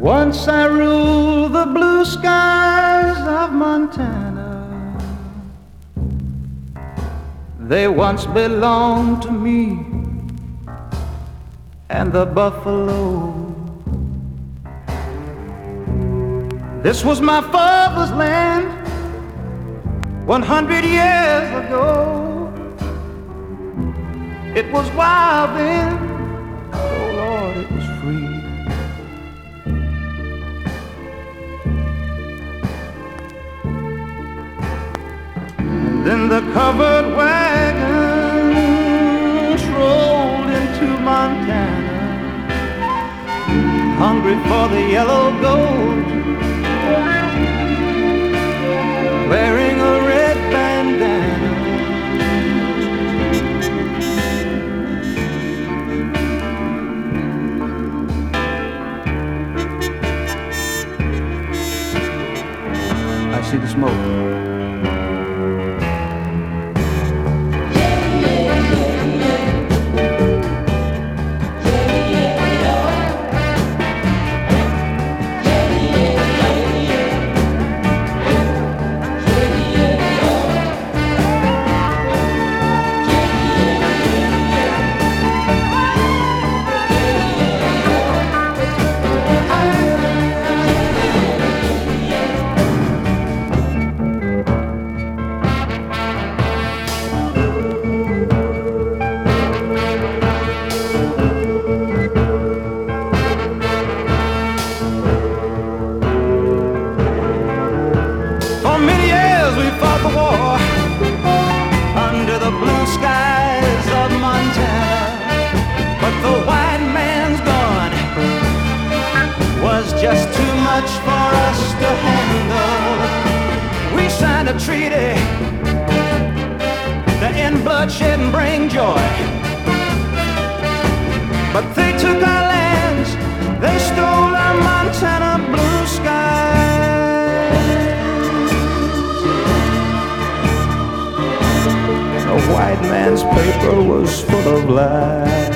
Once I ruled the blue skies of Montana. They once belonged to me and the buffalo. This was my father's land 100 years ago. It was wild then, oh Lord, it was free. And then the covered wagons rolled into Montana, hungry for the yellow gold, wearing a red bandana. I see the smoke. Just too much for us to handle. We signed a treaty to end bloodshed and bring joy. But they took our lands, they stole our Montana blue skies. The white man's paper was full of lies.